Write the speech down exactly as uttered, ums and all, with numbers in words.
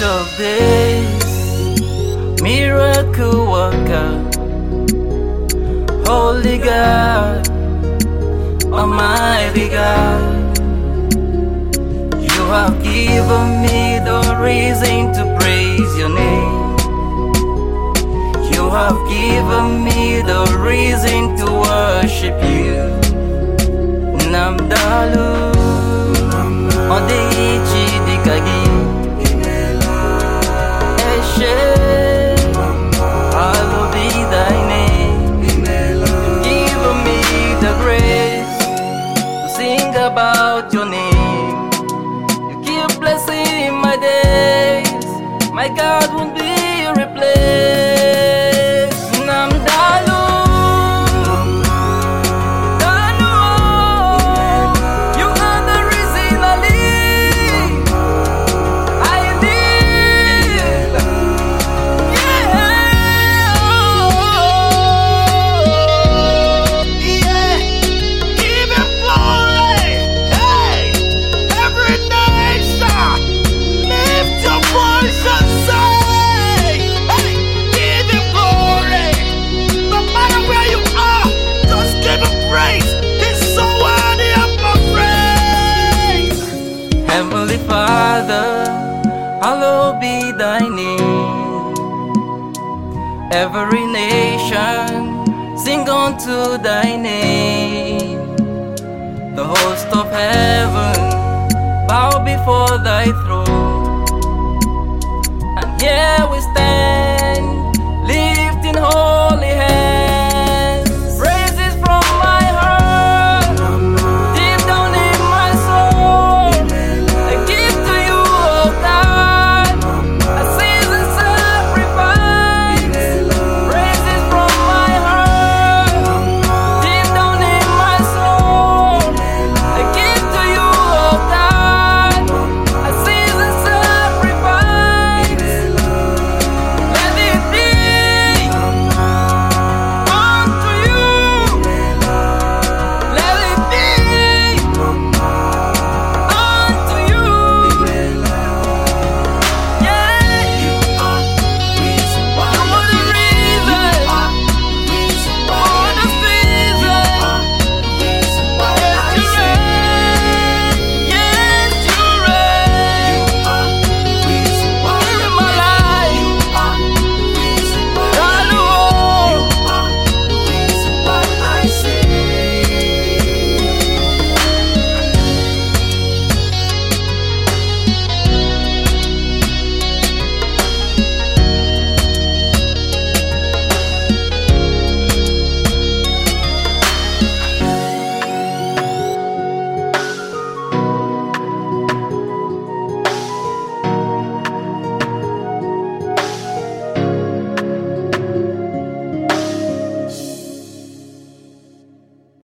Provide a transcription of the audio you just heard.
of days, miracle worker, holy God, almighty God. You have given me the reason to praise your name. You have given me the reason to worship you. Namdalu Odichi Dikagi Eshe Hallowed be thy name. Give me the grace to sing about your name. You keep blessing my days. My God won't be replaced. Namdalu Heavenly Father, hallowed be thy name. Every nation sing unto thy name. The host of heaven bow before thy throne. And here